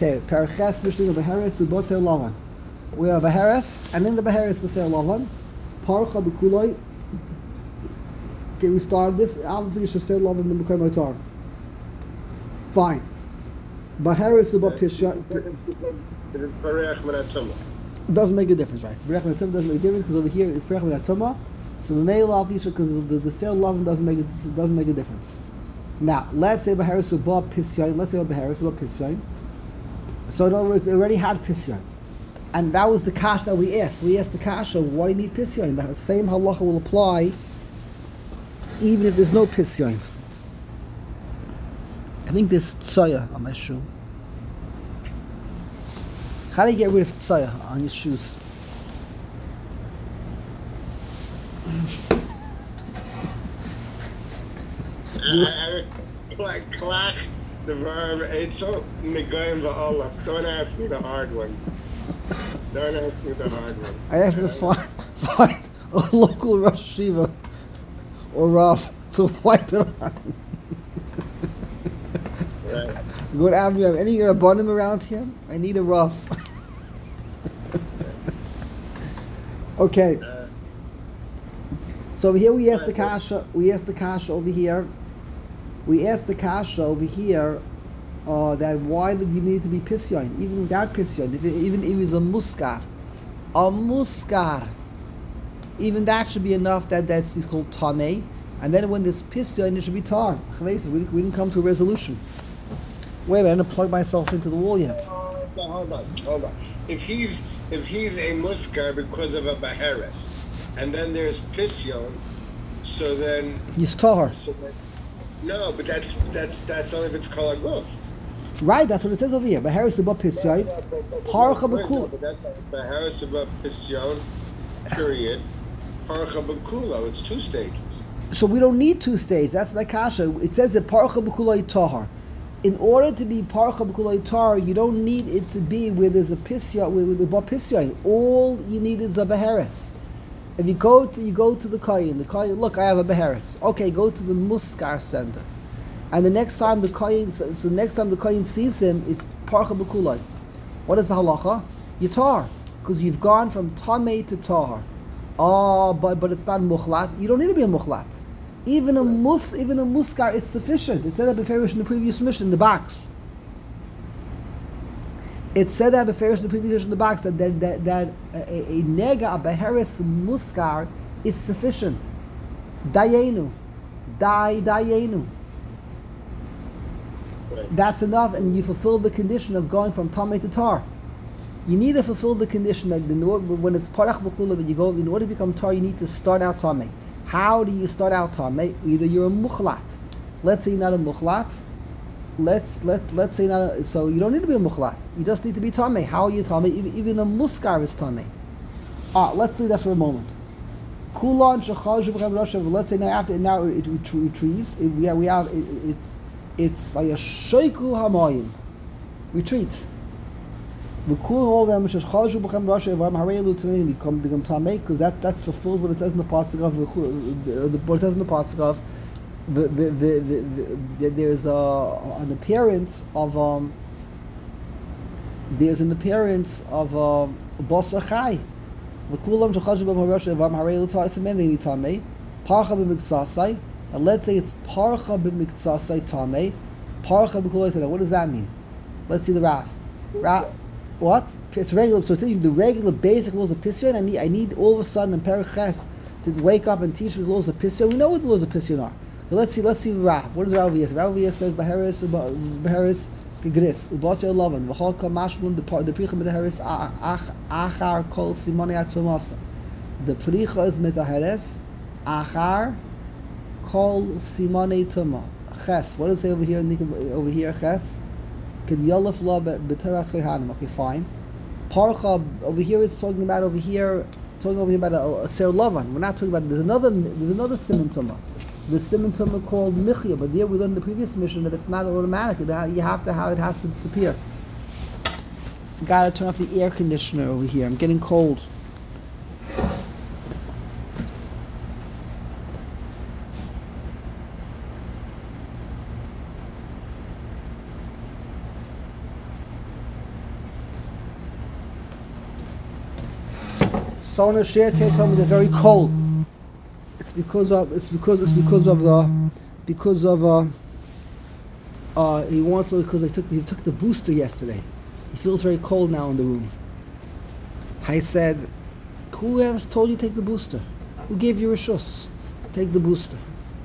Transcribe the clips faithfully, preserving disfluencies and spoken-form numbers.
Okay, Paraches Mishnah of Beheres to Boser Lavan. We have Beheres, and in the Beheres the Ser Lavan. Parcha Bekuloi. Okay, we started this. Obviously, Ser Lavan in the Mekai Motar. Fine. Beheres about Pisha. It is Parech Menatuma. Doesn't make a difference, right? Parech Menatuma doesn't make a difference because over here it's Parech Menatuma. So the nail obviously because the, the Ser Lavan doesn't make it doesn't make a difference. Now, let's say Beheres about Pishain. Let's say Beheres about Pishain. So in other words, they already had Pisyon. And that was the kash that we asked. We asked the kasha, why do you need Pisyon? The same halacha will apply even if there's no Pisyon. I think there's tsoya on my shoe. How do you get rid of tsoya on your shoes? Like klach, the verb, it's so negoim va'olas. Don't ask me the hard ones. Don't ask me the hard ones. I have to just find, find a local Rosh Shiva or Rav to wipe it on. Right. Good Avenue, you have any Rabbanim around here? I need a Rav. Okay. Uh, So over here we asked the kasha. We asked the kasha over here. We asked the kasha over here uh, that why did you need to be pisyon even without pisyon? If it, even if it's a muskar, a muskar, even that should be enough. That that's is called tamei. And then when there's pisyon, it should be tar. We, we didn't come to a resolution. Wait a minute, I didn't plug myself into the wall yet. hold on, hold on, hold on. If he's if he's a muskar because of a baheres, and then there's pisyon, so then He's tar. so then, no, but that's that's that's only if it's called a goof. Right, that's what it says over here. Beheres above pisyon. Parcha b'kul. But that's baheres above pisyon. Period. Parcha b'kulo. It's two stages. So we don't need two stages. That's my kasha. It says that parcha b'kuloi tahar. In order to be parcha b'kuloi tahar, you don't need it to be where there's a pisyon, with, with a pisyon. All you need is a beheres. If you go to you go to the kohen, the kohen, look, I have a beheres. Okay, go to the muskar center, and the next time the kohen, so, so the next time the kohen sees him, it's parcha b'kuloi. What is the halacha? Yatar, because you've gone from tamei to tahar. Oh, but but it's not mukhlat. You don't need to be a mukhlat. Even a mus, even a muskar is sufficient. It said that beferish in the previous mission in the box. It said that beferish in the previous mission in the box that that that, that a, a nega a beheres muskar is sufficient. Dayenu, day dayenu. Right. That's enough, and you fulfill the condition of going from tamei to tar. You need to fulfill the condition that the, when it's parach b'chula that you go, in order to become tar, you need to start out tamei. How do you start out tamei? Either you're a mukhlat. Let's say you're not a mukhlat. Let's let let's say not a, so you don't need to be a mukhlat. You just need to be tamei. How are you tamei? Even, even a muskar is tamei. Ah, let's do that for a moment. Kulan shechaj b'chem rashav. Let's say now after now it retrieves. It, we have we have it, it it's like a sheiku hamayim. Retreat. We cool all them shechaj b'chem rashav avam harelu to me become become tamei because that that's fulfills what it says in the pasuk of the what it says in the pasuk of. The, the, the, the, the, there's a, an appearance of um, there's an appearance of um, basar chai. And let's say it's parcha b'miktsasai tamei, parcha b'kulei. What does that mean? Let's see the Rav. Rav, what? It's regular. So it's the regular basic laws of pisyon. I need I need all of a sudden in Periches to wake up and teach me the laws of pisyon. We know what the laws of pisyon are. So let's see, let's see Rav. What does Rav say? Rav says Beheres Beheres Gegris Ubasir Lavan V'Cholka Mashmon the the Pricha Beheres Ach Achar Kol Simoni Atumasa. The Pricha is Metaheres Achar Kol Simoni Tuma. Ches. What does it say over here? Over here Ches. Kediyolef La B'Teras Kehanim. Okay, fine. Parcha over here it's talking about over here talking over here about a, a Ser Lavan. We're not talking about there's another there's another Simon Tuma. The Simon Tuma called Michya, but there we learned in the previous mission that it's not automatic. You have to have it has to disappear. Gotta turn off the air conditioner over here. I'm getting cold. Someone has shared told me they're very cold. It's because of it's because it's because of the because of uh uh he wants to because they took he took the booster yesterday. He feels very cold now in the room. I said, who has told you to take the booster? Who gave you a shuss? Take the booster.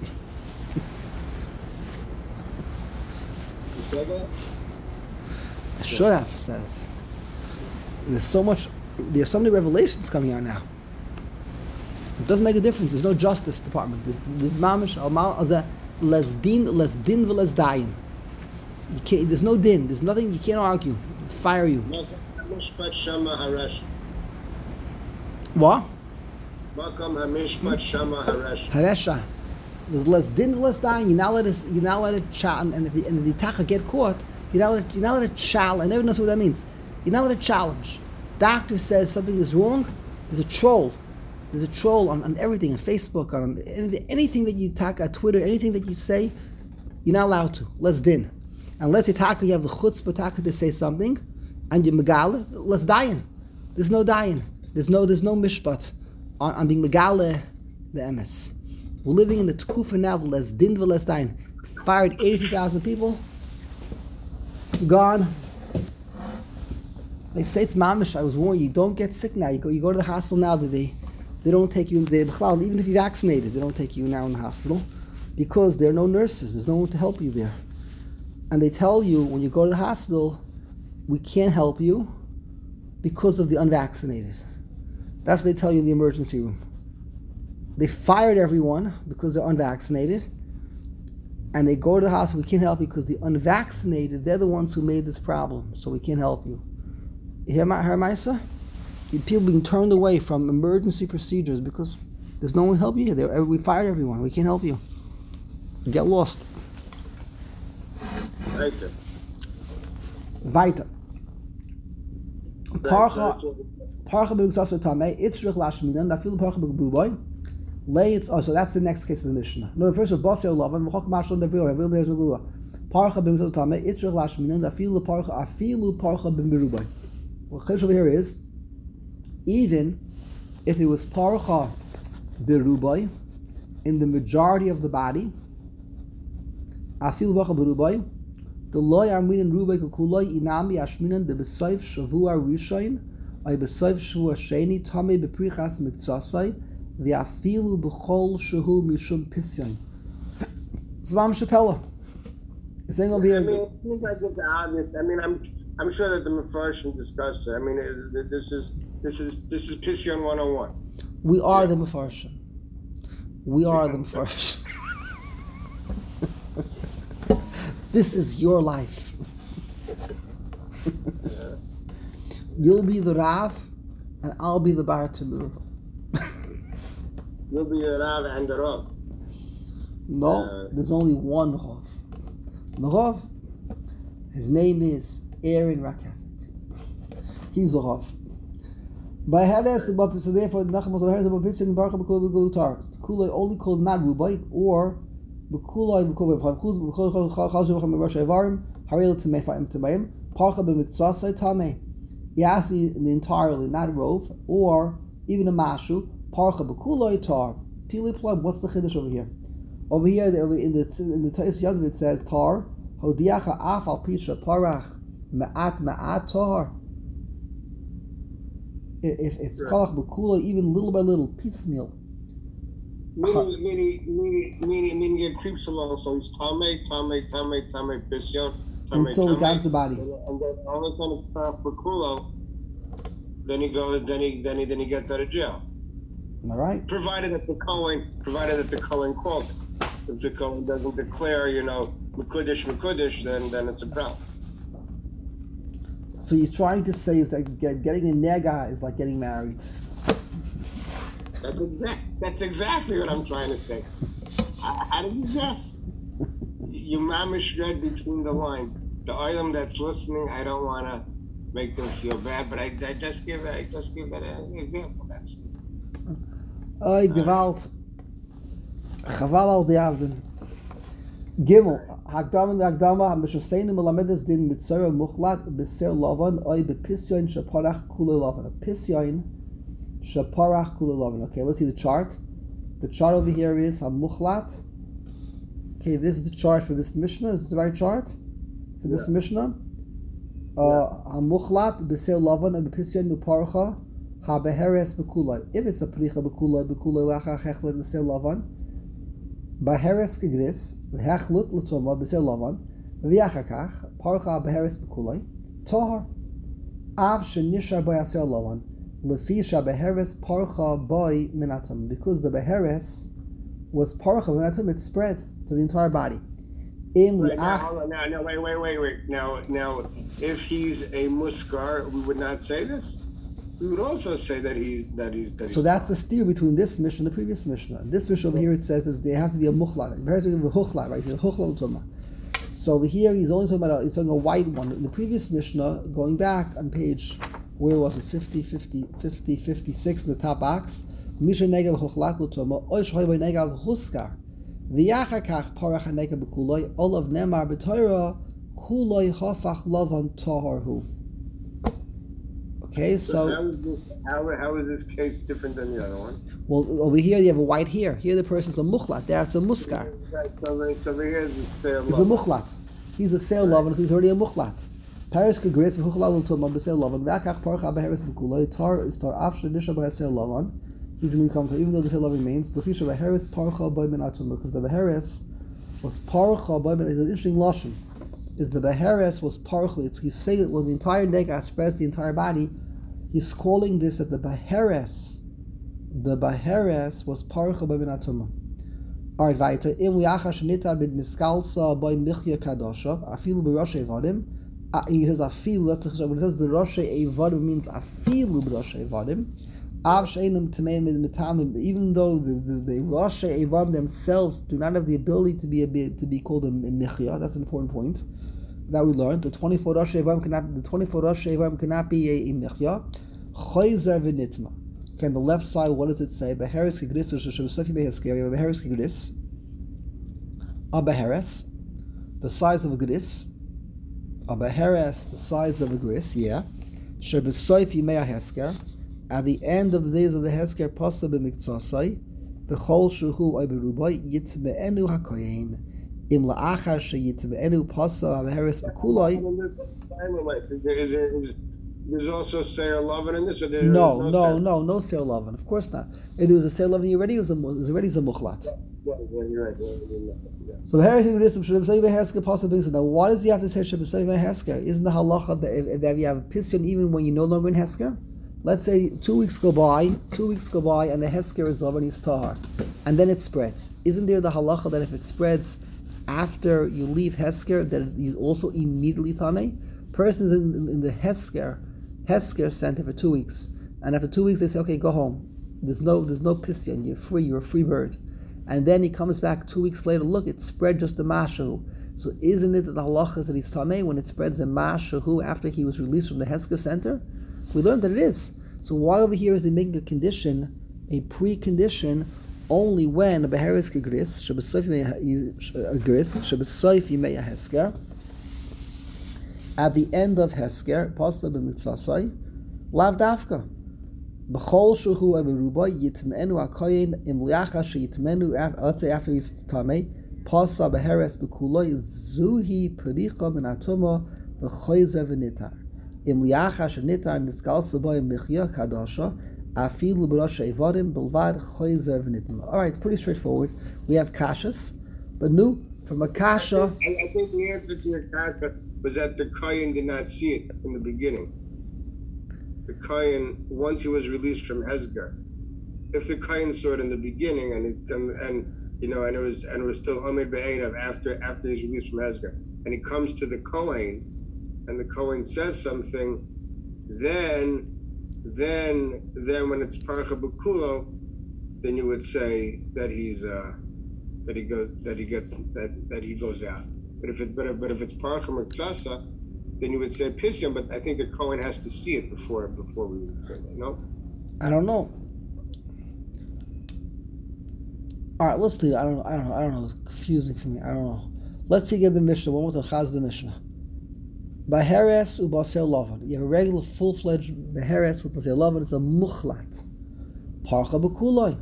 You said that? I should have said it. There's so much there's so many revelations coming out now. It doesn't make a difference. There's no justice department. There's there's mamish al as a less din less din less dayin. You can't. There's no din. There's nothing. You can't argue. Fire you. Mishpat Shama Haresh. What? Makam Hamishpat Shama Haresh. Haresha. There's less din less dayin. You're not let us. You're not let it chat. And if the and if the attacker get caught, you're not let you're not let it challenge. I never know what that means. You're not let it challenge. Doctor says something is wrong. There's a troll. There's a troll on, on everything, on Facebook, on anything, anything that you talk on Twitter, anything that you say, you're not allowed to. Less din. Unless you talk, you have the chutzpah talk to say something, and you're megale, less dayin. There's no dayin. There's no there's no mishpat on, on being megale the M S. We're living in the tkufa now, less din, less dayin. Fired eighty thousand people. Gone. They say it's mamish. I was warned you. Don't get sick now. You go. You go to the hospital now. They they don't take you. They even if you're vaccinated, they don't take you now in the hospital because there are no nurses. There's no one to help you there. And they tell you when you go to the hospital, we can't help you because of the unvaccinated. That's what they tell you in the emergency room. They fired everyone because they're unvaccinated, and they go to the hospital. We can't help you because the unvaccinated, they're the ones who made this problem, so we can't help you. You hear my Maisa? People being turned away from emergency procedures because there's no one to help you here. We fired everyone. We can't help you. Get lost. Weiter. Weiter. Parcha Parcha b'Mitzasar Tamei Itzrich Lashminan Dafil Parcha b'Buboy Lay it's oh so that's the next case of the Mishnah. No, the first of Basel Lavan Machok Mashon Devil Devil Bezugua Parcha b'Mitzasar Tamei Itzrich Lashminan Dafil Parcha Afilu Parcha b'Buboy. What Chiddush over here is even if it was Parcha b'Ruboy in the majority of the body Afilu Parcha b'Ruboy the loy arminin rubai kukuloi inami ashminan de besoif shavua rishain ay besoif shavua sheni tame beprichas miktsasai the afilu bechol shahu mishum pisyon. Zvam Shapella. The thing over here. I mean, it seems like it's obvious. I mean, I'm I'm sure that the Mefarshim discussed it. I mean, it, this is this is this is Pisyon one oh one. We are yeah. the Mefarshim. We are the Mefarshim. This is your life. Yeah. You'll be the Rav, and I'll be the Bar Tanur. You'll be the Rav and the Rav. No, uh, there's only one Rav. The Rav, his name is Aaron Rakafet. He's the Rav. By Hades, so therefore, Nachmas of Hades about Pishin Baruch B'Kol B'Gutar. Kula only called not Rubai or B'Kulai B'Kol B'Kol B'Kol Chal Shem Rosh Evarim Haril T'Mefaim T'Bayim Parcha B'Miktsasai Tamei. He asked me entirely, not Rov or even a Mashu. Parcha B'Kulai Tar. Pili Plug. What's the chiddush over here? Over here in the in the Tais Yadav it says Tar Hodiacha Af Al Pisha Parach Ma'at Ma'at Tar. If it's Kalach B'Kulai, even little by little, piecemeal. Meaning, meaning, meaning, meaning, meaning it creeps along. So he's Tame, Tame, Tame, Tame, Pisyon, Tame, until he got the body. And then all of a sudden, it's time for Kulo. Then he goes. Then he, then he, then he gets out of jail. Am I right? Provided that the Kohen, provided that the Kohen called it. If the Kohen doesn't declare, you know, Mekudesh, Mekudesh, then then it's a problem. So you're trying to say is that get, getting a nega is like getting married. That's exact. That's exactly what I'm trying to say. How, how did you guess? You mamish read between the lines. The item that's listening, I don't want to make them feel bad, but I, I just give that. I just give that an example. That's. Oy gewalt. Chaval al diavden. Gimel. Hakdam and Hakdama haben schon sehen Melamedes din mit Sarah Muchlat beser Lavan oy bepisyon shaparach kule Lavan. A pisyon Shaparach kula lavan. Okay, let's see the chart. The chart over here is hamuchlat. Okay, this is the chart for this Mishnah. Is this the right chart for this Yeah. Mishnah? Hamuchlat b'seil lavan and b'pisyon muparcha habeheres b'kulay. If it's a pricha b'kulay b'kulay lacha hechlet b'seil lavan, b'heres kigris hechlut l'toma b'seil lavan v'yachakach parcha b'heres b'kulay tahar av shenishar b'yaseil lavan lefisha b'heres parcha boy minatum, because the beheres was parcha minatum, it spread to the entire body. In Right, now, hold on, now, now, wait, wait, wait, wait. Now, now, if he's a muskar, we would not say this. We would also say that he that he's that. So he's that's the steer between this Mishnah and the previous Mishnah. This Mishnah over here, it says that they have to be a muchlat. Beheres is a huchlat, right? It's a huchlat l'tuma. So over here, he's only talking about a, he's talking a white one. In the previous Mishnah, going back on page, where was it? fifty, fifty, fifty, fifty-six in the top box. Misha negav huchlat l'tuma. Oish hoy by negav huskar. V'yachakach parach haneka b'kuloi olav nemar b'toira kuloi hafach lavan taharhu. Okay, So, so how is this? How, how is this case different than the other one? well over here you have a white hair. Here the person's a muchlat. There it's a muskar. Right, so, over- so over here it's still He's a muchlat. He's a sale lavan, so he's already a muchlat. Paris kagris v'chuchlal l'tomah b'sale lavan v'achach parach habeheres b'kuloi tar is tar afshe nisha b'sale lavan. He's going to come to, even though the sale lavan remains, the fisha beheres parcha boy minatum, because the beheres was parcha boy minatum. It's an interesting lashon. Is the beheres was parcha? It's he's saying it when the entire nega spreads the entire body. He's calling this that the beheres, the beheres was parcha boy minatum. All right, weiter. Im liachash nita bid miskalsa boy michya kadosha afilu b'rosh evadim. He says afilu. That's the when it says the rosh evadim means afilu b'rosh evadim. Even though the, the, the Rosh Evadim themselves do not have the ability to be a bit, to be called a, a Michya, that's an important point that we learned. The twenty-four Rosh Evadim cannot the twenty-four Rosh Evadim cannot be a, a Michya. Chayzer v'nitma. Okay, on the left side, what does it say? Beheres kigris or shebesafim behesker. Beheres kigris. A beheres, the size of a gris. A beheres, the size of a gris. Yeah. Shebesafim behesker. At the end of the days of the Hesker, Pasa b'miktsasai, b'chol shuhu oiberubai, yitme'enu hakoyin, im la'achar sheyitme'enu pasa b'heres b'kuloi. Is there, is, there's also Seir Lovin in this, or there, No, no, no, Seir? no, no Seir Lovin. Of course not. If there was a Seir Lovin already, it was, a, it was already a muchlat. Yeah, yeah, you're right. Yeah, yeah, yeah. So the Heres Grisum should say Hesker Pasa b'miktsasai. Now, why does he have to say Shebesai Hesker? Isn't the halacha that, that you have a piston even when you're no longer in Hesker? Let's say two weeks go by, two weeks go by, and the Hesker is over and he's tahar, and then it spreads. Isn't there the halacha that if it spreads after you leave Hesker, that you also immediately tame? Person's in, in, in the Hesker, Hesker center for two weeks, and after two weeks they say, okay, go home. There's no, there's no pisyon. You're free. You're a free bird. And then he comes back two weeks later. Look, it spread just a mashu. So isn't it that the halacha is that he's tamei when it spreads a mashu after he was released from the Hesker center? We learned that it is. So why over here is he making a condition, a precondition, only when a beheres kegris shebesoif gris shebesoif yimei hesker. At the end of hesker, pasla b'mitzasai, lav dafka. B'chol shuhu aberuba yitmenu akayin im liacha sheyitmenu. Let's say after he's tamei, pasla beheres b'kuloi zuhi pericha minatuma v'choyzer v'nitar. Im liachash nitar niskalsa boy michya kadasha afilu b'rosh evadim bilvad choyzer v'nitim. All right, pretty straightforward. We have kashas, but nu from a kasha. I, I think the answer to your kasha was that the Kayan did not see it in the beginning. The Kayan, once he was released from Hezger, if the Kayan saw it in the beginning and it, and, and you know and it was and it was still Omed Be'enav after after he's released from Hezger, and he comes to the Kohen, and the Kohen says something, then, then, then when it's Parcha B'Kulo, then you would say that he's uh, that he goes that he gets that, that he goes out. But if it but if, but if it's Parcha Mektsasa, then you would say Pisyon. But I think the Kohen has to see it before before we would say that. No, I don't know. All right, let's do. I don't. I don't know. I don't know. It's confusing for me. I don't know. Let's see. Get the Mishnah. One more time. Chaz the Mishnah. Beheres u'baser lavan. You have a regular full-fledged beheres with baser lavan. It's a muchlat. Parcha b'kuloi.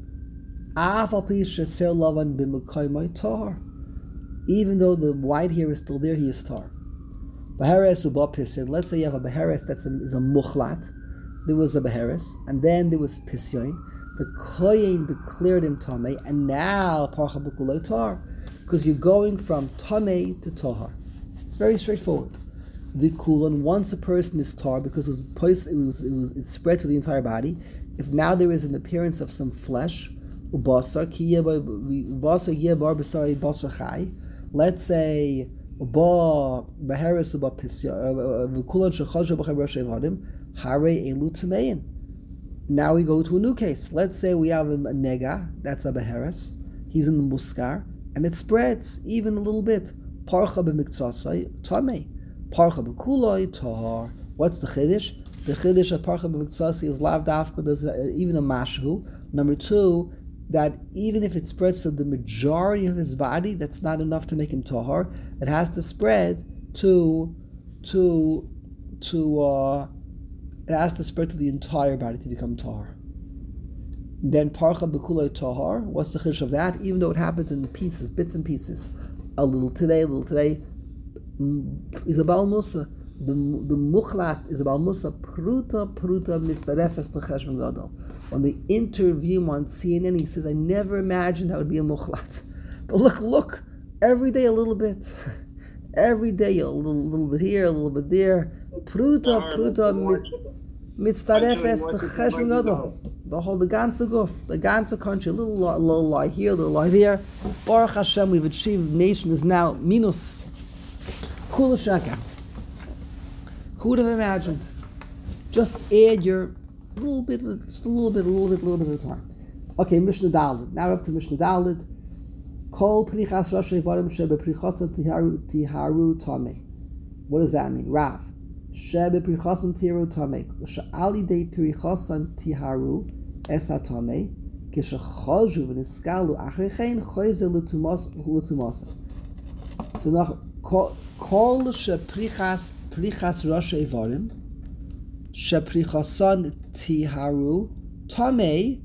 Afal pi sheser lavan b'mekaymai tahar. Even though the white hair is still there, he is tar. Beheres uba pisyon. Let's say you have a beheres that's a, is a muchlat. There was a beheres, and then there was pisyon. The koyin declared him tamei, and now parcha b'kuloi tar, because you're going from tamei to tahar. It's very straightforward. The kulon, once a person is tar because it was, it was it was it spread to the entire body. If now there is an appearance of some flesh, ubasar ki ubasar yebar b'sari basar chai. Let's say uba beheres uba pisyon v'kulon shechashu b'chay rosh evadim hare elu tamein. Now we go to a new case. Let's say we have a nega, that's a beheres. He's in the muskar, and it spreads even a little bit. Parcha b'miktsasai tamei. Parcha b'kuloi tahar. What's the chiddush? The chiddush of parcha b'miktsasai is lav dafka. There's even a mashu. Number two, that even if it spreads to the majority of his body, that's not enough to make him tahar. It has to spread to, to, to. Uh, it has to spread to the entire body to become tahar. Then parcha b'kuloi tahar. What's the chiddush of that? Even though it happens in pieces, bits and pieces, a little today, a little today. Is about Musa. The the muchlat is about Musa. Pruta pruta mitzarefes l'cheshbon gadol. When they interview him on C N N, he says, "I never imagined I would be a muchlat." But look, look, every day a little bit, every day a little, little bit here, a little bit there. Pruta pruta mitzarefes l'cheshbon gadol. The whole the ganze guf, the ganze country, a little, little lie here, a little lie there. Baruch Hashem, we've achieved. Nation is now minus. Kula shaka. Who would have imagined? Just add your little bit, just a little bit, a little bit, a little bit at a time. Okay, Mishnah Dalet. Now up to Mishnah Dalet. Kol prichas rosh evarim shebe prichasan tiharu tiharu tamei. What does that mean? Rav. Shebe prichasan tiharu tamei. Sha'ali de prichasan tiharu esa tamei. Kishachaju v'niskalu achrechein choyze l'tumas l'tumasa. So now. Kol sheprichas prichas rosh evarim sheprichasan tiharu tamei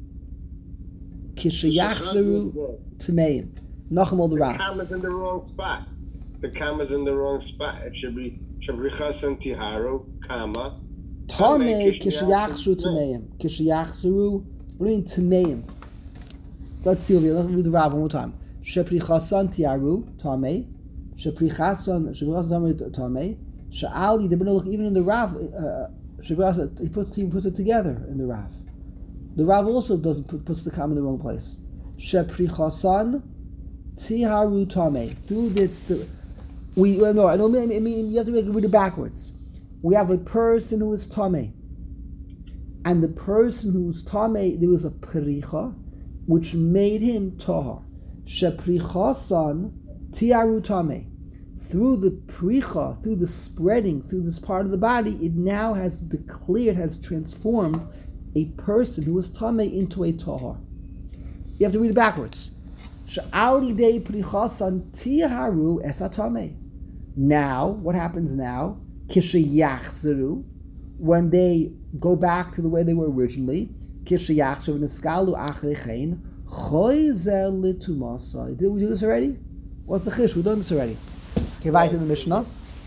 kishayachzeru tameim. Nachmal the Rav. The comma's in the wrong spot. The comma's in the wrong spot. It should be sheprichasan tiharu comma tamei kishayachzeru tameim. Kishayachzeru. What do you mean tameim? Let's see. Let's read the Rav one more time. Sheprichasan tiharu tamei. Sheprichasan, Sheprichasan Tamei, Sha'ali. They're going to look even in the Rav. Uh, Sheprichasan, he puts he puts it together in the Rav. The Rav also doesn't put, puts the comma in the wrong place. Sheprichasan Tiharu Tamei. Through this, the, we no, I don't mean, I mean you have to read it backwards. We have a person who is Tamei, and the person who is Tamei, there was a pericha, which made him tahar. Sheprichasan Tiharu tamei. Through the pricha, through the spreading, through this part of the body, it now has declared, has transformed a person who was tamei into a tahar. You have to read it backwards. Sha'ali dei prichasan tiharu esa tamei. Now, what happens now? Kishayachzeru, when they go back to the way they were originally. Kishayachzeru v'neskalu achrechein choyzer l'tumasai. Did we do this already? What's the chish? We've done this already. Okay, right in the Mishnah.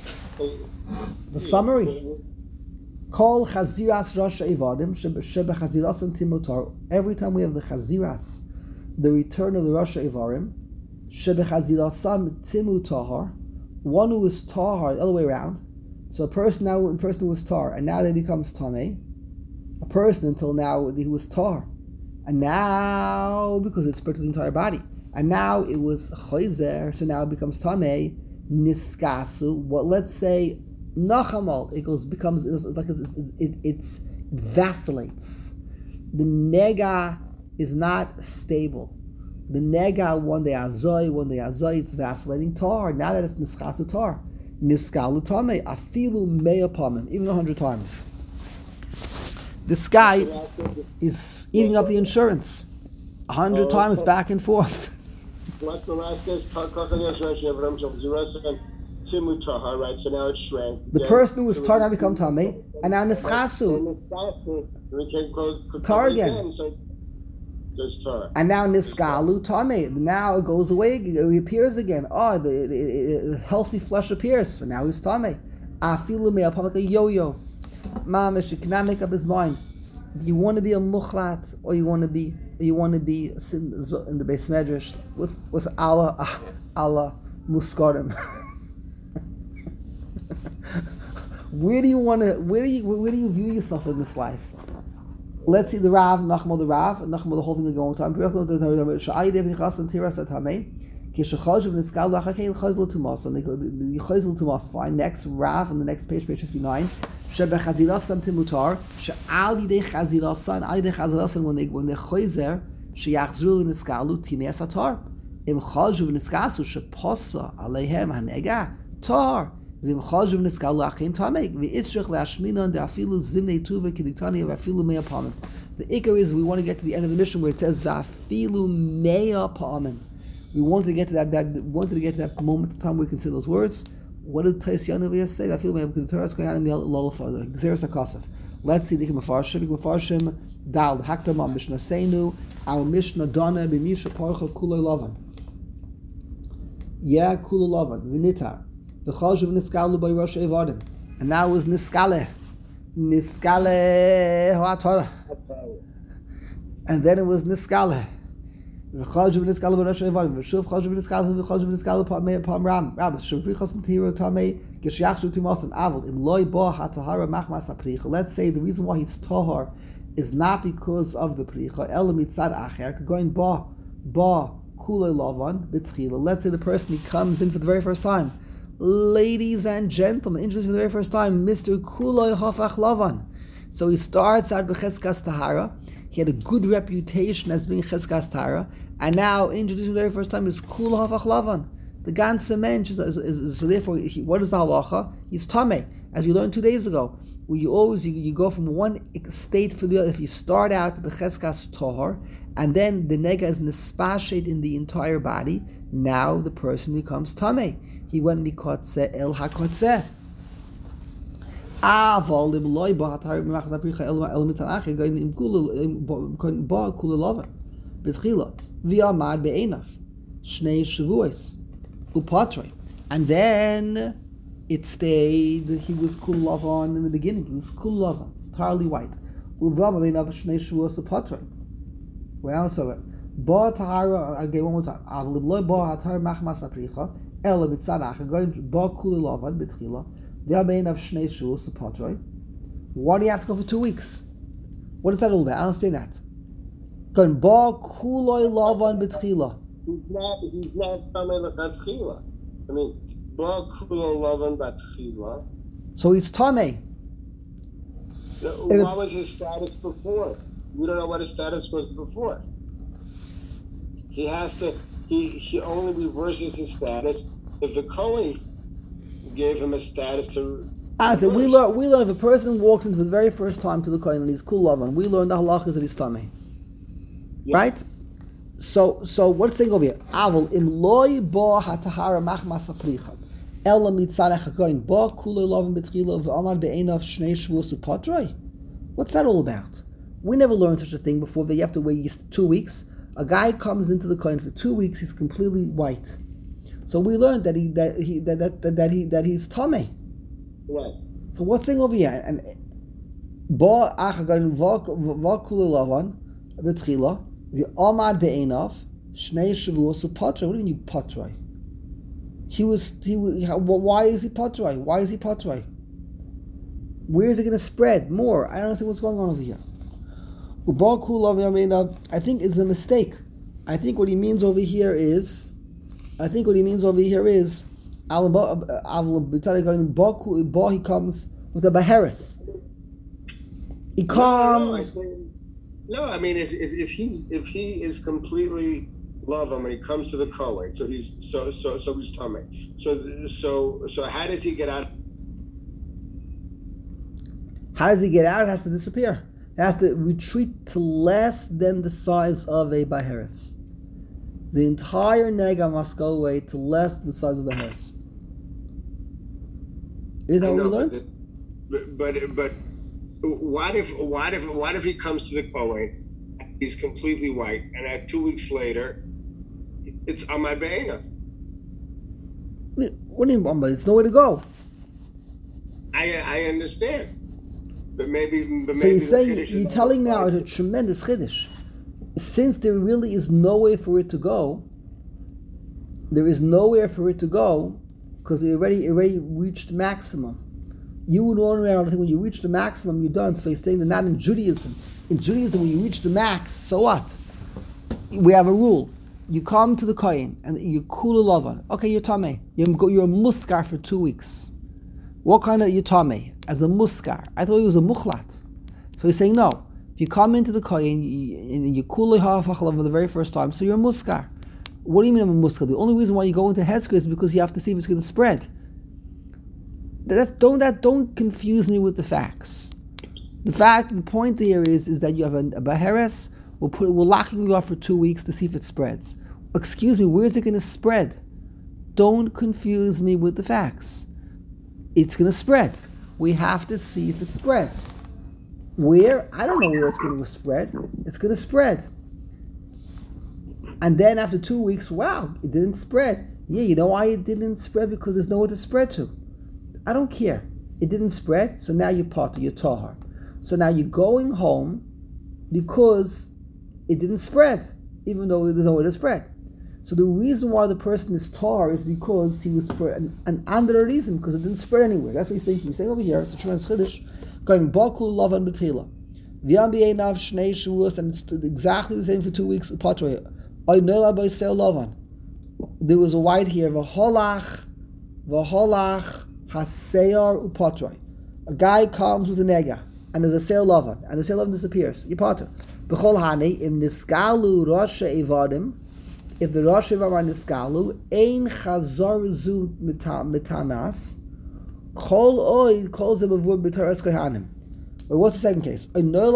The summary. Kol chaziras rosh evadim shebe chaziras and timotar. Every time we have the chaziras, the return of the rosh evarim, shebe chazirasam timu tahar. One who is tahar, the other way around. So a person now, a person who was tar, and now they becomes tamei. A person until now who was tar, and now because it's spread to the entire body. And now it was choyzer, so now it becomes tamei niskasu. What? Let's say nachamal. It goes becomes it's like it, it, it's it vacillates. The nega is not stable. The nega one day azoy, one day azoy. It's vacillating tar. Now that it's niskasu tar, niskalu tamei afilu me'apamim, even a hundred times. This guy is eating up the insurance a hundred oh, times back and forth. What's the last case? Right, so now it's shrank. The yeah. person who was tar now become tamei. And now And nischasu. Nischasu, we can close Tar again. So there's Tar. And now niskalu tame. Now it goes away. It reappears again. Oh, the, the, the healthy flesh appears. So now he's tame. Afilu me upon like a yo-yo. Mamish, you cannot make up his mind. Do you want to be a mukhlat, or you want to be, or you want to be in the Beis Medrash with with Allah, Allah muskarim? Where do you want to? Where do you? Where do you view yourself in this life? Let's see the Rav, Nachma the Rav, and Nachma the whole thing is going on. Fine. Next Rav on the next page, page fifty-nine. Shebechazirasan timutar. She'al yidei chazirasan, al yidei chazirasan when they when they choizer sheyachzru l'niskalu timei asatar. Im chazru v'niskasu sheposa aleihem hanega tar. V'im chazru v'niskalu achin tameg. V'itzrich le'ashminan de'afilu zimnei tuva k'diktani v'afilu mea pamim. The ikar is we want to get to the end of the mission where it says v'afilu mea pamim. We wanted to get to that, that wanted to get to that moment of time where we can say those words. What did Tais Yanav say? I feel maybe the Torah is going on in the Lolafa, the Gzeres HaKosef. Let's see the Mefarshim. Mefarshim Dal Hakdama Mishnah Seinu. Our Mishnah Donna B'Misha Parcha Kulei Lavan. Yeah, Kulei Lavan. V'nitar. V'chalshu v'niskalu by Rosh Evadim. And now it was Niskale. Niskale Ha'Torah. And then it was Niskale. V'chalshu v'niskalu by Rosh Evadim. V'shuv chalshu v'niskalu v'chalshu v'niskalu Pam Ram. Rabbis Shavrichas and Tiro Tamei Geshyachshu Timasan Avol Im Loi Ba HaTahara Machmas HaPricha. Let's say the reason why he's Tahar is not because of the Pricha. Ela Mitzad Acher. Going Ba Ba Kulei Lavan B'Tchila. Let's say the person he comes in for the very first time. Ladies and gentlemen, introducing for the very first time, Mister Kulei Hafach Lavan. So he starts out B'Cheskas Tahara. He had a good reputation as being Cheskas Tahara, and now introducing the very first time is Kulei Hafach Lavan. The ganze Mensch is, is, is, is so therefore he, what is the halacha? He's tameh, as we learned two days ago. Where you always you, you go from one state to the other. If you start out the Cheskas Tahar, and then the nega is nispashet in the entire body, now the person becomes tameh. He went mikotze el hakotzeh. Aval im loy ba hatar b'machas hapricha el el mitanache going im kul ba kul lavan b'tchila v'amad be'enav shnei shavuos upatrei, and then it stayed. He was kul lavan in the beginning. He was kul lavan, entirely white. Uvama be'enav shnei shavuos upatrei. Well, so ba tahara again one more time. Aval im loy ba hatar b'machas hapricha el mitanache going ba kul lavan b'tchila. What do you have to go for two weeks? What is that all about? I don't say that. Going ba kuloi lavan b'tchila. He's not. He's not tamei l'chatchila. I mean, ba kuloi lavan b'tchila. So he's tamei. What was his status before? We don't know what his status was before. He has to. He he only reverses his status if the Kohen's gave him a status to. Ah, so we learn. We learn if a person walks into the very first time to the Kohen and he's kul lavan, we learn the halachas that he's tamei. Yeah. Right. So so what's saying over here? Avol im loy ba hatahara machmas apricha ela mitzarech hakohen ba kulei lavan betchila v'amad be'enav shnei shvuos upatrei. What's that all about? We never learned such a thing before. That you have to wait two weeks. A guy comes into the Kohen for two weeks. He's completely white. So we learned that he that he that that, that, that he that he's tamei. Right. So what's saying over here? And ba achagan va va kulei lavan betchila v'amad be'enav shnei shavuos upatrei. What do you mean you patrei? He was he was. Why is he patrei? Why is he patrei? Where is it going to spread more? I don't understand what's going on over here. Uba kulei lavan. I think it's a mistake. I think what he means over here is. I think what he means over here is, he comes with a baharis. He comes. No, no, no, I mean if, if if he's if he is completely love him and he comes to the Kohen, so he's so so so he's tamei. So so so how does he get out? How does he get out? It has to disappear. It has to retreat to less than the size of a baharis. The entire nega must go away to less than the size of the house. Is that what we learned? But but but What if what if what if he comes to the Kohen, he's completely white, and at two weeks later, it's Amad Be'ena? What do you mean? It's nowhere to go. I I understand, but maybe. But So maybe you're the saying Kiddush you're is telling now outside. it's a tremendous chiddush. Since there really is nowhere for it to go, there is nowhere for it to go because it already it already reached maximum. You would normally think when you reach the maximum, you're done. So he's saying that not in Judaism. In Judaism, when you reach the max, so what? We have a rule. You come to the Kohen and you cool a lovan. Okay, you're tamei. You're, you're a muskar for two weeks. What kind of you're tamei? As a muskar. I thought he was a mukhlat. So he's saying no. If you come into the Kohen and you cool a hafachalav for the very first time, so you're a muskar. What do you mean I'm a muskar? The only reason why you go into Hezker is because you have to see if it's going to spread. That's, don't that don't confuse me with the facts. The fact, the point here is, is that you have a, a baheres. We'll put, we're locking you up for two weeks to see if it spreads. Excuse me, where is it going to spread? Don't confuse me with the facts. It's going to spread. We have to see if it spreads. Where? I don't know where it's going to spread. It's going to spread. And then after two weeks, wow, it didn't spread. Yeah, you know why it didn't spread? Because there's nowhere to spread to. I don't care. It didn't spread, so now you're potter, you're tahar. So now you're going home because it didn't spread, even though there's nowhere to spread. So the reason why the person is tahar is because he was for an, an under reason, because it didn't spread anywhere. That's what he's saying to me. He's saying over here, it's a tremendous chiddush, going bakul lavan betila. V'yam b'yeinav shnei shuas, and it's exactly the same for two weeks. Patre, I know by sel lavan. There was a white here, v'holach, v'holach, haseyar upatre. A guy comes with a nega, and there's a sel lavan, and the sel lavan disappears. You patre. B'chol hani im niskalu rasha evadim. If the Rosh Hashanah are niskalu, ein chazar zu mitanas, kol oid calls them avur b'taras kohanim. But what's the second case?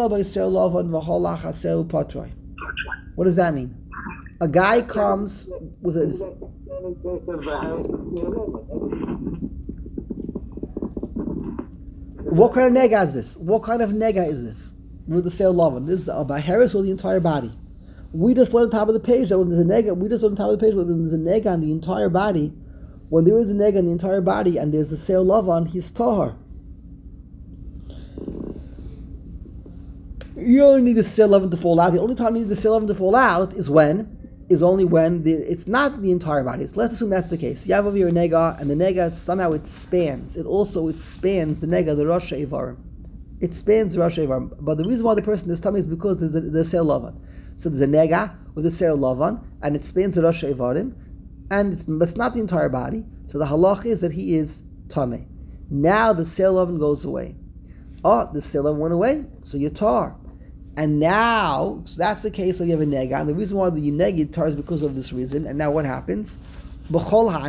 What does that mean? A guy comes with a. What kind of nega is this? What kind of nega is this? With the sale lavan, this is a baheris or the entire body. We just learned on top of the page that when there's a nega, we just learned on top of the page when there's a nega on the entire body. When there is a nega on the entire body and there's a sale lavan, he's tahar. You don't need the sale lavan to fall out. The only time you need the sale lavan to fall out is when is only when the, it's not the entire body. So let's assume that's the case. You have over here a nega, and the nega somehow it spans. It also it spans the nega, the Rosh Ivarim. It spans the Rosh Ivarim. But the reason why the person is tummy is because there's the, the sale lavan. So there's a nega with a sale lavan, and it spans the Rosh Ivarim, and it's, but it's not the entire body. So the halach is that he is tummy. Now the sale lavan goes away. Oh, the sale lavan went away, so you're tar. And now, so that's the case, so you have a nega. And the reason why the nega tar is because of this reason. And now what happens? Oh, why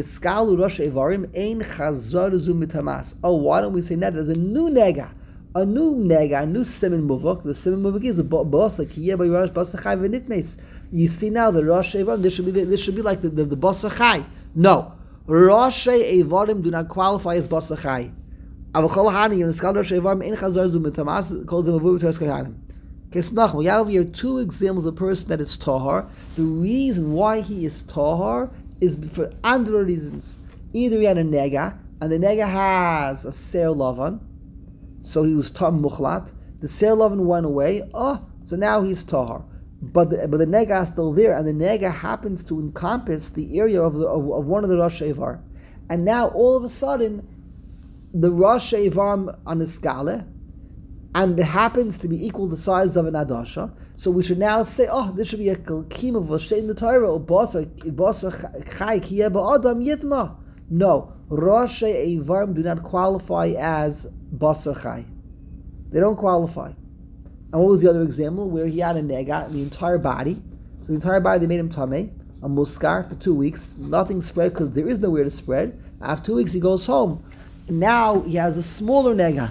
don't we say that? There's a new nega. A new nega, a new siman muvak. The siman muvak is a bosa kiyeh by Rosh Basa Chai v'nitnes. You see now the Rosh Evarim. This should be the, this should be like the the, the Basa Chai. No, Rosh Evarim do not qualify as Basa Chai. Avachol Hani in the scholar Rosh Evarim in Chazar zu mitamas calls them a vuv teres kohanim. Okay, so now we have here two examples of a person that is tahar. The reason why he is tahar is for under reasons. Either he had a nega, and the nega has a seir lavan, so he was tam mukhlat. The seir lavan went away. Oh, so now he's tahar. But the, but the nega is still there, and the nega happens to encompass the area of, the, of, of one of the Rosh Evar. And now all of a sudden, the Rosh Evar on the skala, and it happens to be equal the size of an adasha. So we should now say, oh, this should be a kalkim of Rosh in the Torah, or basa chai kiyeh ba'adam yitma. No, Rosh Evarim do not qualify as basa chai. They don't qualify. And what was the other example? Where he had a nega in the entire body. So the entire body, they made him tameh, a muskar for two weeks. Nothing spread because there is nowhere to spread. After two weeks, he goes home. And now he has a smaller nega.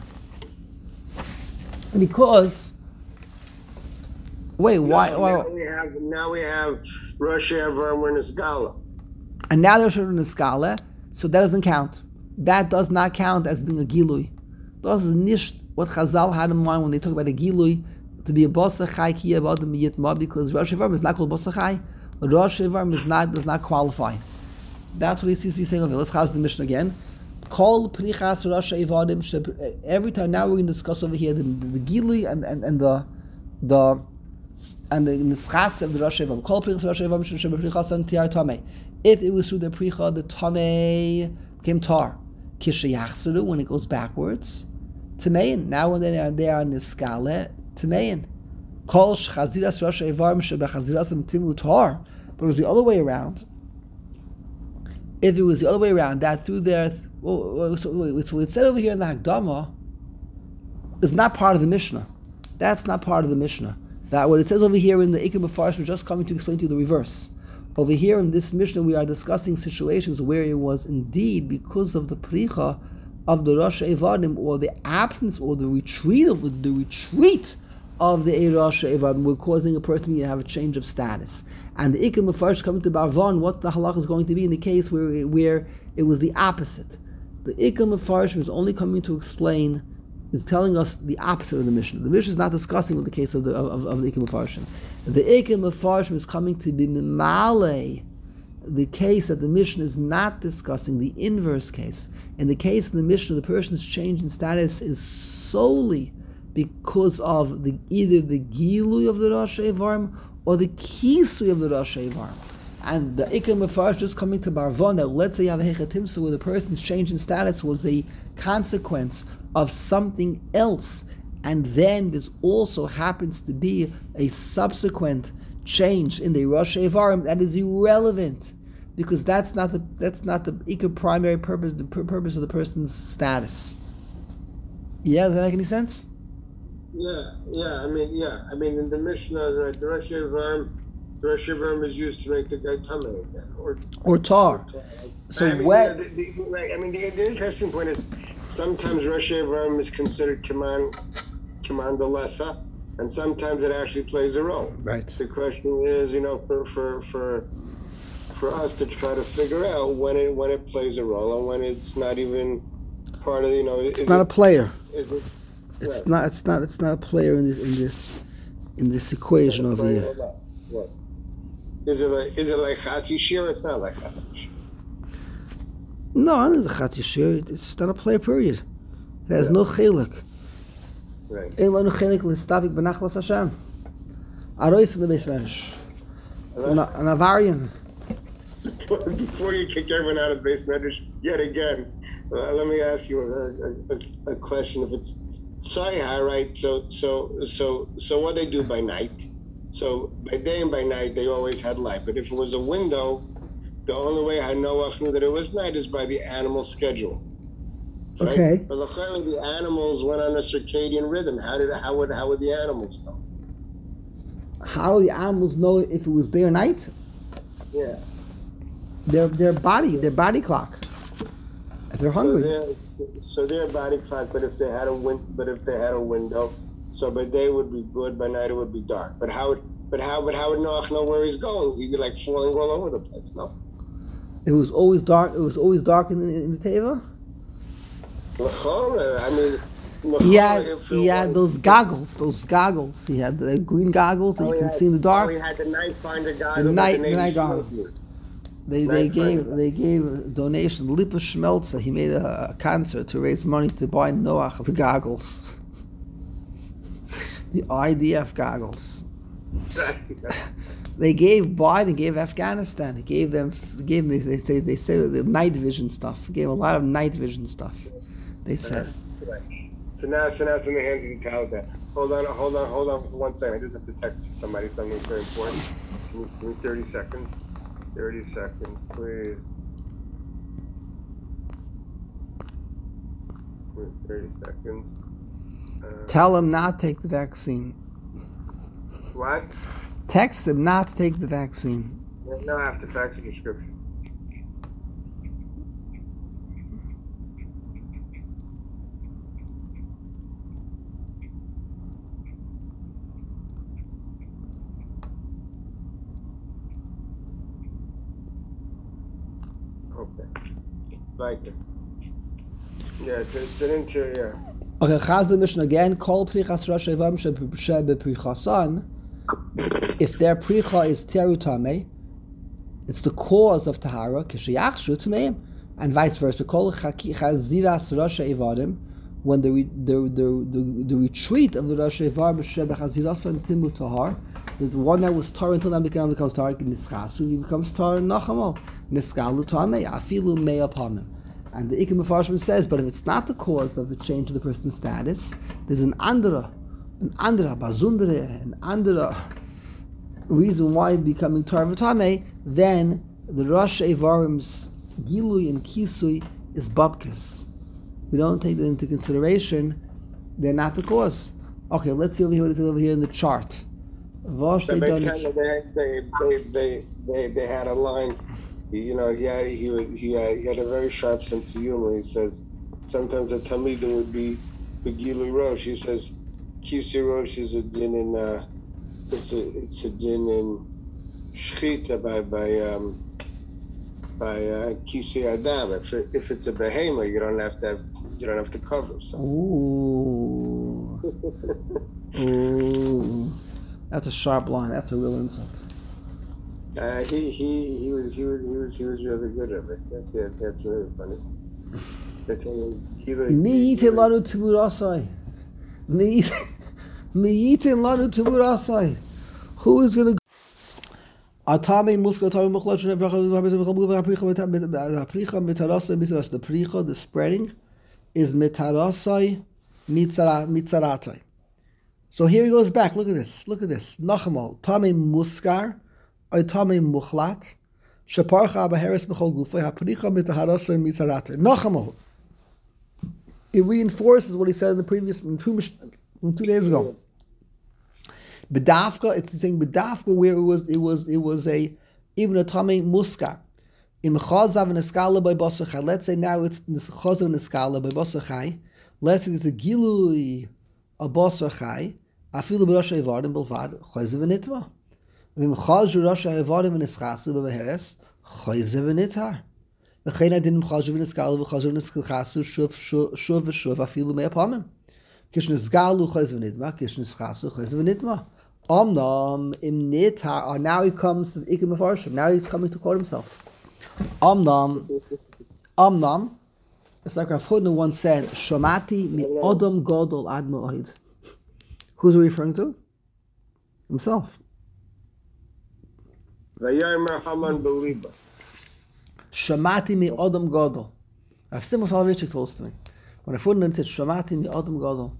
Because, wait, why? Now, why now we have now we have Rosh Evarim we're in a skala. And now they're in a skala, so that doesn't count. That does not count as being a gilui. Das ist nicht what Chazal had in mind when they talk about a Gilui to be a Basa Chai Ki Avadim Yitma, because Rosh Hashanah is not called Basa Chai. Rosh Hashanah is not does not qualify. That's what he seems to be saying over here. Let's chaz the Mishnah again. Kol Prichas Rosh Hashanah. Every time now we're going to discuss over here the, the, the Gilui and, and, and the the and the Nischas of the Rosh Hashanah. Kol Prichas Rosh Hashanah Prichas and Tiar Tamei. If it was through the Pricha, the Tamei became Tar. Kishayachsuru, when it goes backwards. Tamein. Now when they are there on the Niskale, Tamein. Kol Chaziras Rosh Hashanah Shebechaziras Timu Tar. But it was the other way around. If it was the other way around, that through there, well, so, wait, so what it said over here in the Hakdama is not part of the Mishnah. That's not part of the Mishnah. That what it says over here in the Iker B'Farish, we're just coming to explain to you the reverse. Over here in this Mishnah, we are discussing situations where it was indeed because of the Pricha of the Rosh Evadim, or the absence or the retreat of the, the retreat of the Rosh Evadim, we're causing a person to have a change of status. And the Iker B'Farish coming to Barvan, what the halach is going to be in the case where where it was the opposite. The Iker B'Farish is only coming to explain, is telling us the opposite of the Mishnah. The Mishnah is not discussing with the case of the of, of the Iker B'Farish. The Iker B'Farish is coming to be Mimale, the case that the Mishnah is not discussing, the inverse case. In the case of the Mishnah, the person's change in status is solely because of the either the Gilui of the Rosh Hashanah or the Kisui of the Rosh Hashanah. And the Iker B'Farish just coming to Barvan, that let's say you have a Hechatimsa where the person's change in status was a consequence of something else, and then this also happens to be a subsequent change in the Rosh Hashanah that is irrelevant, because that's not the that's not the Iker primary purpose, the purpose of the person's status. Yeah, does that make any sense? Yeah, yeah. I mean, yeah. I mean, in the Mishnah, right, the Rosh Hashanah, the Rosh Hashanah is used to make the guy tamei again, or or tar. So I mean, what? You know, the, the, right. I mean, the, the interesting point is sometimes Rosh Hashanah is considered command command lessa, and sometimes it actually plays a role. Right. The question is, you know, for for for for us to try to figure out when it when it plays a role and when it's not even part of, you know. It's not it, a player. Is it? It's Right. not. It's not. It's not a player in this in this in this equation over here. What? Is it like is it like Chatzi Shir? It's not like Chatzi Shir. No, it's a Chatzi Shir. It's not a player. Period. It has yeah. no chelik. Right. Ein lo no chelik l'stabik b'nachlas Hashem. Arois in the base medrash. An Avarian. Before you kick everyone out of the base medrash yet again, uh, let me ask you a, a, a question. If it's Tzayha, right? So, so, so, so, what they do by night? So, by day and by night, they always had light. But if it was a window, the only way Noach knew that it was night is by the animal schedule. Right? Okay. But the animals went on a circadian rhythm. How did how would how would the animals know? How do the animals know if it was day or night? Yeah. Their their body, their body clock. If they're hungry. So, so their body clock, but if they had a win, but if they had a window, so by day would be good, by night it would be dark. But how would but how but how would Noach know where he's going? He'd be like falling all over the place. No. It was always dark. It was always dark in the, in the Teva. I mean. He had, he had those goggles, those goggles. He had the green goggles that oh, you can had, see in the dark. Oh, he had the night finder goggles. The night, the the night goggles. They they gave they gave a donation. Lipa Schmelzer, he made a, a concert to raise money to buy Noach the goggles, the I D F goggles. They gave Biden, gave Afghanistan. He gave them, gave them. They they they say the night vision stuff. He gave a lot of night vision stuff. They said. So now, so now it's in the hands of the Taliban. Hold on, hold on, hold on for one second. I just have to text somebody something very important. Give me, give me thirty seconds. thirty seconds, please. Give me thirty seconds. Uh, Tell him not to take the vaccine. What? Text him not to take the vaccine. No, I have to fax a prescription. Okay. Like it. Yeah, it's, it's an interior. Okay, Chaz the Mishnah again. Kol prichas rosh evam shebeprichasan. If their pricha is terutame, it's the cause of tahara. Kishayachshu tmeim, and vice versa. Kol chaziras rosh evadim, when the the the the, the retreat of the rosh evar shebechazirasan timu tahar, the one that was tar until now becomes becomes tar nischasu, he becomes tar nachamo niskalu tame afilu mei upon him. And the Ikim Mefarshim says, but if it's not the cause of the change of the person's status, there's an andra, an andra, bazundre, an andra reason why becoming tar v'tamei, then the Rosh Evarim's gilui and kisui is babkis. We don't take that into consideration. They're not the cause. Okay, let's see over here what it says over here in the chart. Vosh They, they they, done they, they, they, they, they had a line. You know, he had he was he had, he had a very sharp sense of humor. He says sometimes a Talmidim would be Begili Rosh. He says Kisi Rosh is a din in uh, it's a it's a din in Shchita by by um, by uh, Kisi Adam. If if it's a behema, you don't have to have you don't have to cover. So. Ooh. Ooh. That's a sharp line. That's a real insult. Uh, he, he he was he was he was he was really good at it. That, that, that's really funny. That's, he, like, Mi yitin lanu tibur asai. Mi mi yitin lanu tibur asai. Who is going to? Atame muska atame mukhla shne bracha bracha bracha pricha mitarasa mitarasa. The pricha, the spreading, is mitarasai mitzara mitzaratai. So here he goes back. Look at this. Look at this. Nachamal tame muskar. Oitame muchlat, sheparcha abaheres b'chol gufay haparicha mitaharasa mitzarata. Nachamol. It reinforces what he said in the previous, in two, in two days ago. Bedafka, it's saying bedafka where it was, it was, it was a even a tame muska. In chazav and eskala by basachai. Let's say now it's chazav and eskala by basachai. Let's say it's a gilui a basachai. Afilu b'rosh evarim b'lvad chazav and itva. V'im chazhu rosh ha'evarim v'nischasu b'beheres chayzev v'nitar. V'chein adin chazhu v'niskalu v'chazhu v'nischasu shuv shuv v'shuv afilu mei apamim. Kish nisgalu chayzev v'nitma, kish nischasu chayzev v'nitma. Omnam im nitar. Oh, now he comes to the Ikim Mefarshim. Now he's coming to quote himself. Omnam, omnam. It's like Rav Hudna once said, Shomati mi odom godol ad mo'id. Who's he referring to? Himself. Shamati mi Adam Gadol. Rav Simon Soloveitchik told us to me. When I found him, it said Shamati mi Adam Gadol.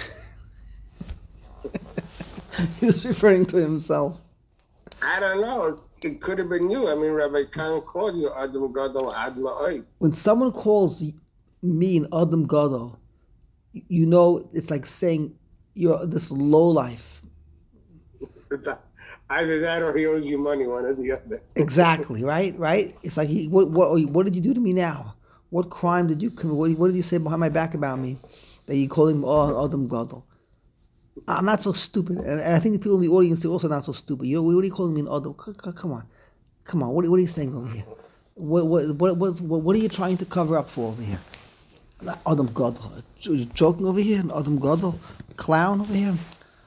He was referring to himself. I don't know. It could have been you. I mean, Rabbi Khan called you Adam Gadol Ad Ma'ay. When someone calls me an Adam Gadol, you know it's like saying you're this low life. It's a, either that or he owes you money, one or the other. Exactly, right? Right? It's like, he, what, what what did you do to me now? What crime did you commit? What, what did you say behind my back about me that you call him oh, Adam Gadol? I'm not so stupid. And, and I think the people in the audience are also not so stupid. You know, what are you calling me an Adam? Come on. Come on. What, what are you saying over here? What, what, what, what, what are you trying to cover up for over here? Adam Gadol. You're joking over here? Adam Gadol? Clown over here?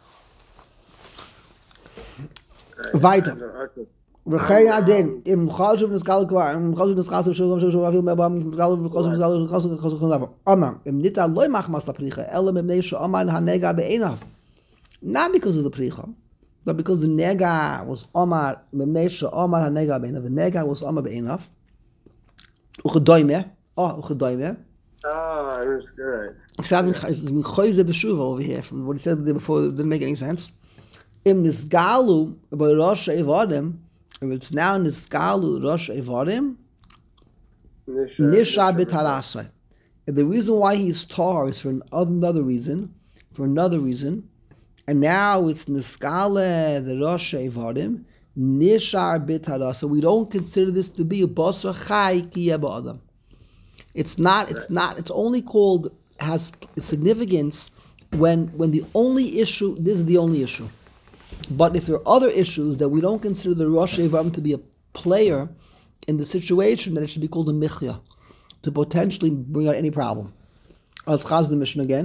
Weiter. V'chein adin im chashuv niskal kvar im chashuv niskal shul shul shul avil mebam niskal chashuv chashuv chashuv chashuv amam im nita loy machmas la pricha elam im neisha aman hanega be'enav. Not because of the pricha, but because the nega was amar im neisha amar hanega be'enav. The nega was amar be'enav. Uchedoyme. Oh, uchedoyme. Ah, that's good. Except choyze b'shuva over here from what he said before. It didn't make any sense. Im nisgalu by Rosh Evarim, if it's now nisgalu Rosh Evarim, nisha b'tarasai. And the reason why he's tar is for another reason, for another reason, and now it's niskale the Rosh Evarim, nishar b'tarasai. We don't consider this to be a basar chai ki yeba. It's not. It's not. It's only called has significance when when the only issue. This is the only issue. But if there are other issues that we don't consider the Rosh Evarim to be a player in the situation, then it should be called a michya, to potentially bring out any problem. Let's chaz the mission again.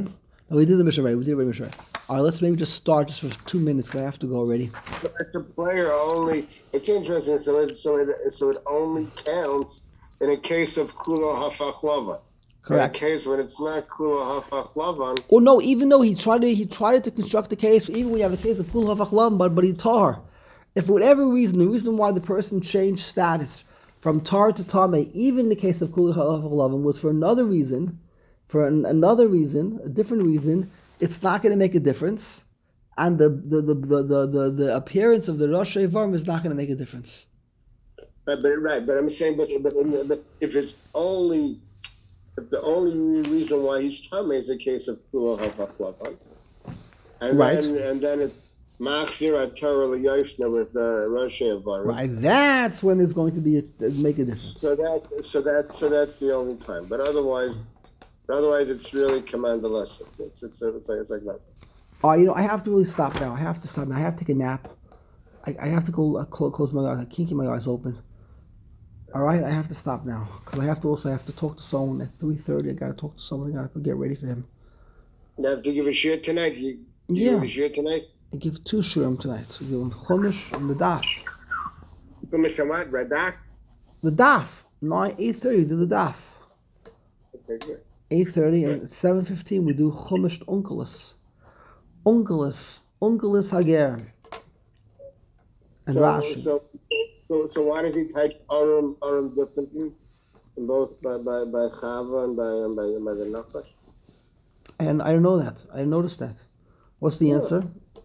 No, we did the Mishnah already. We did the Mishnah already. All right, let's maybe just start just for two minutes because I have to go already. It's a player only. It's interesting. So it, so it, so it only counts in a case of Kula Hafach Lavan. Correct. In a case when it's not Kula Hafach Lavan. Oh no, even though he tried to he tried to construct the case, even when you have a case of Kula Hafach Lavan, but but he tar. If for whatever reason, the reason why the person changed status from tar to tame, even in the case of Kula Hafach Lavan, was for another reason, for an, another reason, a different reason, it's not going to make a difference, and the the the the the, the, the appearance of the Rosh Hashanah is not going to make a difference. Right, but right, but I'm saying, but but, but if it's only if the only reason why he's tame is a case of Kula Hafach Lavan, and right, then and then it. Machzir Torah Liyoshna with the Rosh Hashanah. Right, that's when it's going to be a, make a difference. So that, so that, so that's the only time. But otherwise, otherwise, it's really command the lesson. It's it's it's like it's like that. Oh, you know, I have to really stop now. I have to stop now. I have to take a nap. I, I have to go uh, close, close my eyes. I can't keep my eyes open. All right, I have to stop now because I have to also I have to talk to someone at three thirty. I got to talk to someone. I got to get ready for him. You have to give a shir tonight. You, you yeah. give a shir tonight. I give two shurim tonight. I give them Chumash and the Daf. Chumash and what? Radak? The Daf. nine, eight thirty, we do the Daf. Okay, good. eight thirty and at seven fifteen we do Chumash Unkelis. Unkelis. Unkelis Hager. And so, Rashi. So, so, so why does he type Arum, Arum differently? In both by, by, by Chava and by, and by, by the Nachash? And I don't know that. I noticed that. What's the yeah. answer?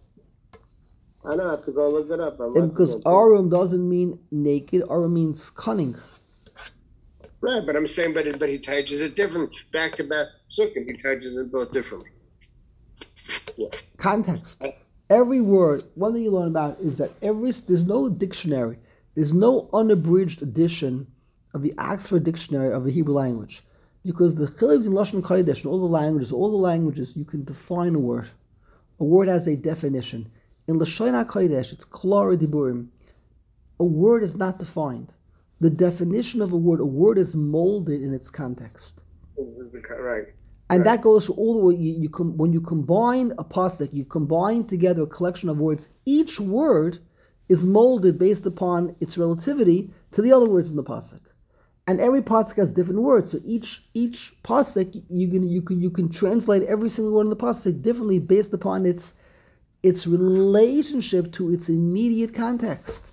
I don't have to go look it up. I'm because arum doesn't mean naked. Arum means cunning. Right, but I'm saying, but but he touches it different. Back to back sukkim, he touches it both differently. Yeah. Context. Every word. One thing you learn about is that every there's no dictionary. There's no unabridged edition of the Oxford Dictionary of the Hebrew language, because the chiluk in Lashon Kodesh and all the languages, all the languages, you can define a word. A word has a definition. In Lashon HaKodesh, it's Klara Diburim. A word is not defined. The definition of a word, a word is molded in its context. Right. And right. that goes for all the way, you, you com, when you combine a pasuk, you combine together a collection of words, each word is molded based upon its relativity to the other words in the pasuk. And every pasuk has different words. So each each pasuk, you can you can you can translate every single word in the pasuk differently based upon its its relationship to its immediate context,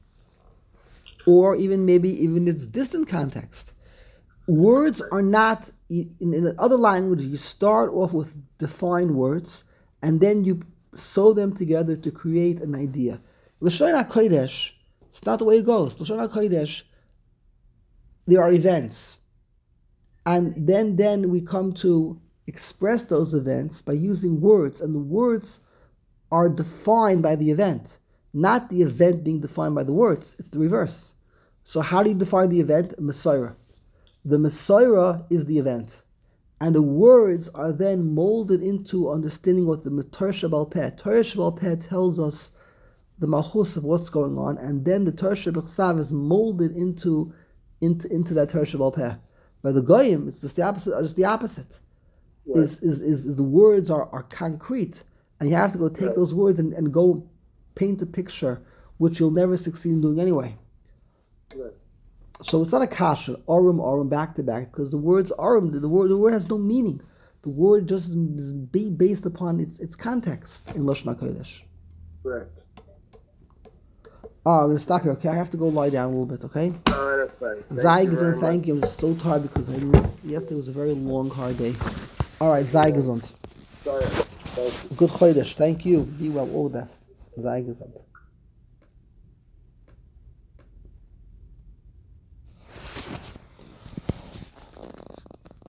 or even maybe even its distant context. Words are not in, in other languages. You start off with defined words, and then you sew them together to create an idea. Lashon HaKodesh, it's not the way it goes. Lashon HaKodesh, there are events, and then then we come to express those events by using words, and the words are defined by the event, not the event being defined by the words. It's the reverse. So how do you define the event? Messiah. The Messiah is the event, and the words are then molded into understanding what the Torah Sheba'al Peh. Torah Sheba'al Peh tells us the mahus of what's going on, and then the Torah Sheba'al is molded into into into that Torah Sheba'al Peh. By the Goyim, it's just the opposite. Just the opposite. Right. Is, is is is the words are, are concrete, and you have to go take right. those words and, and go paint a picture, which you'll never succeed in doing anyway. Right. So it's not a kasha, arum, arum, back to back, because the words arum, the word the word has no meaning. The word just is based upon its its context in Lashon HaKodesh. Right. Oh, I'm going to stop here, okay? I have to go lie down a little bit, okay? Oh, that's fine. Zai Gesund, thank you. I'm just so tired because I knew yesterday was a very long, hard day. All right, Zai Gesund. Good Chodesh, thank you. Be well, all the best. Zai Gesund.